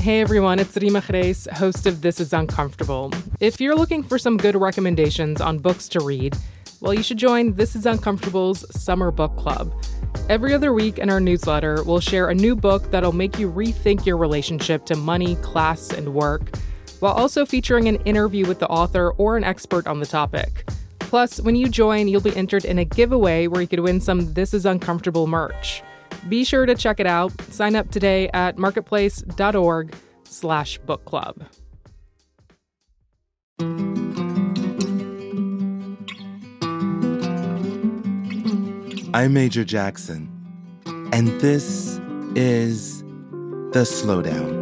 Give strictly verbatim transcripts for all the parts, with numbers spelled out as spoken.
Hey everyone, it's Rima Khreis, host of This Is Uncomfortable. If you're looking for some good recommendations on books to read, well, you should join This Is Uncomfortable's Summer Book Club. Every other week in our newsletter, we'll share a new book that'll make you rethink your relationship to money, class, and work, while also featuring an interview with the author or an expert on the topic. Plus, when you join, you'll be entered in a giveaway where you could win some This Is Uncomfortable merch. Be sure to check it out. Sign up today at marketplace.org slash book club. I'm Major Jackson, and this is The Slowdown.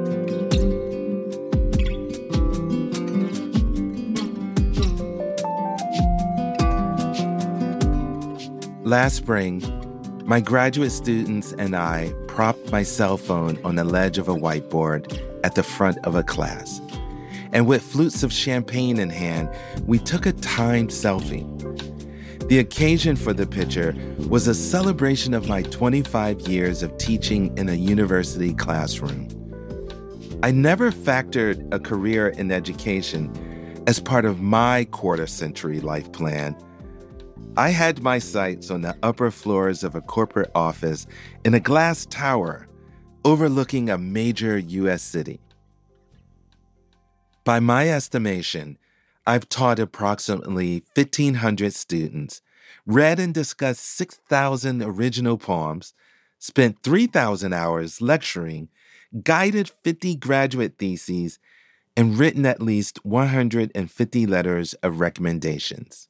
Last spring, my graduate students and I propped my cell phone on the ledge of a whiteboard at the front of a class. And with flutes of champagne in hand, we took a timed selfie. The occasion for the picture was a celebration of my twenty-five years of teaching in a university classroom. I never factored a career in education as part of my quarter-century life plan. I had my sights on the upper floors of a corporate office in a glass tower overlooking a major U S city. By my estimation, I've taught approximately fifteen hundred students, read and discussed six thousand original poems, spent three thousand hours lecturing, guided fifty graduate theses, and written at least one hundred fifty letters of recommendations.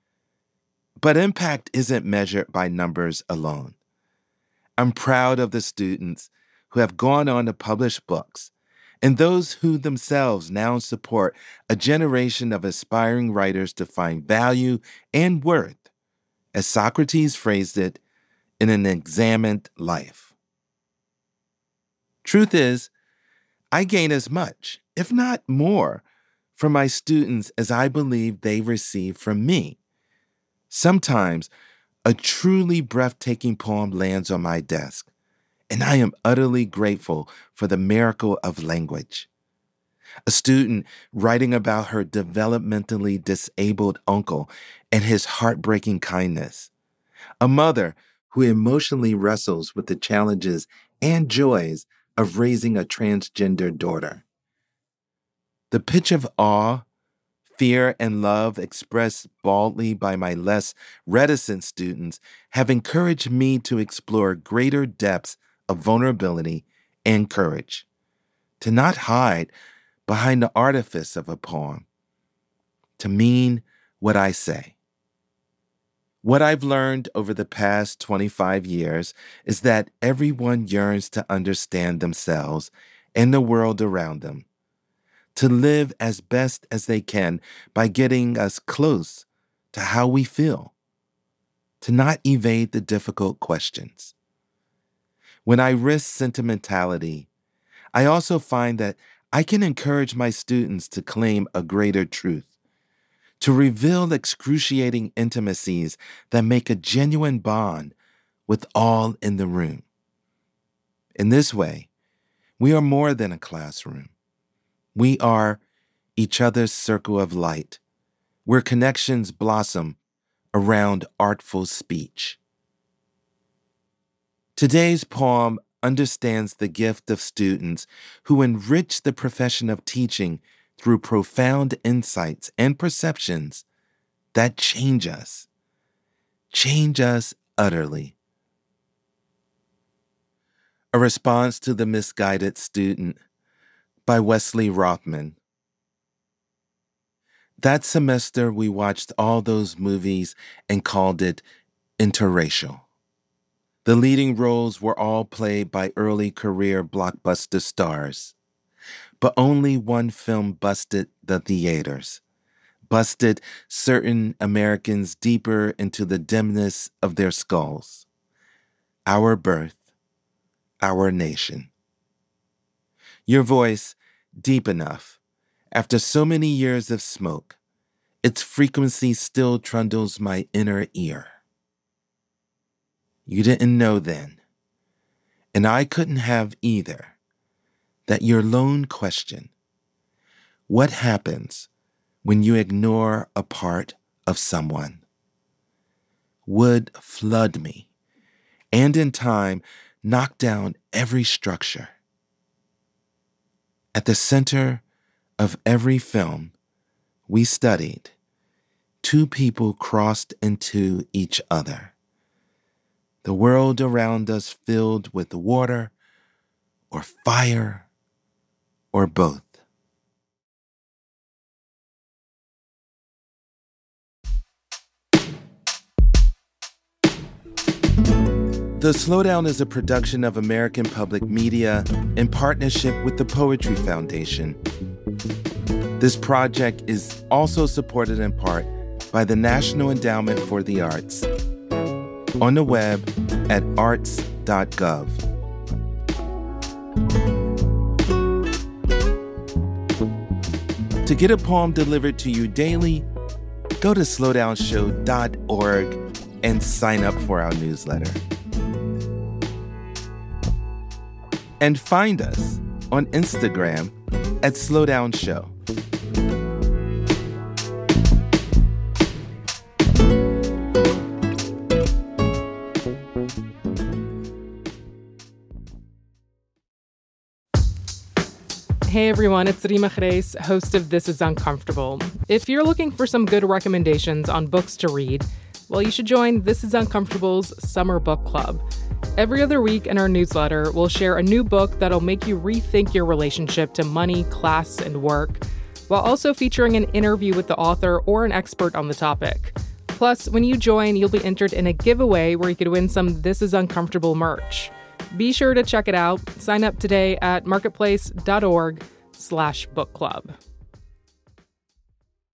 But impact isn't measured by numbers alone. I'm proud of the students who have gone on to publish books and those who themselves now support a generation of aspiring writers to find value and worth, as Socrates phrased it, in an examined life. Truth is, I gain as much, if not more, from my students as I believe they receive from me. Sometimes, a truly breathtaking poem lands on my desk, and I am utterly grateful for the miracle of language. A student writing about her developmentally disabled uncle and his heartbreaking kindness. A mother who emotionally wrestles with the challenges and joys of raising a transgender daughter. The pitch of awe, fear, and love expressed baldly by my less reticent students have encouraged me to explore greater depths of vulnerability and courage, to not hide behind the artifice of a poem, to mean what I say. What I've learned over the past twenty-five years is that everyone yearns to understand themselves and the world around them, to live as best as they can by getting us close to how we feel, to not evade the difficult questions. When I risk sentimentality, I also find that I can encourage my students to claim a greater truth, to reveal excruciating intimacies that make a genuine bond with all in the room. In this way, we are more than a classroom. We are each other's circle of light, where connections blossom around artful speech. Today's poem understands the gift of students who enrich the profession of teaching through profound insights and perceptions that change us, change us utterly. A response to the misguided student by Wesley Rothman. That semester, we watched all those movies and called it interracial. The leading roles were all played by early career blockbuster stars. But only one film busted the theaters, busted certain Americans deeper into the dimness of their skulls. Our Birth, Our Nation. Your voice, deep enough, after so many years of smoke, its frequency still trundles my inner ear. You didn't know then, and I couldn't have either, that your lone question, what happens when you ignore a part of someone, would flood me and in time knock down every structure. At the center of every film we studied, two people crossed into each other. The world around us filled with water or fire or both. The Slowdown is a production of American Public Media in partnership with the Poetry Foundation. This project is also supported in part by the National Endowment for the Arts on the web at arts dot gov. To get a poem delivered to you daily, go to slowdown show dot org and sign up for our newsletter. And find us on Instagram at Slowdown Show. Hey everyone, it's Rima Reis, host of This Is Uncomfortable. If you're looking for some good recommendations on books to read, well, you should join This Is Uncomfortable's Summer Book Club. Every other week in our newsletter, we'll share a new book that'll make you rethink your relationship to money, class, and work, while also featuring an interview with the author or an expert on the topic. Plus, when you join, you'll be entered in a giveaway where you could win some This Is Uncomfortable merch. Be sure to check it out. Sign up today at marketplace dot org slash book club.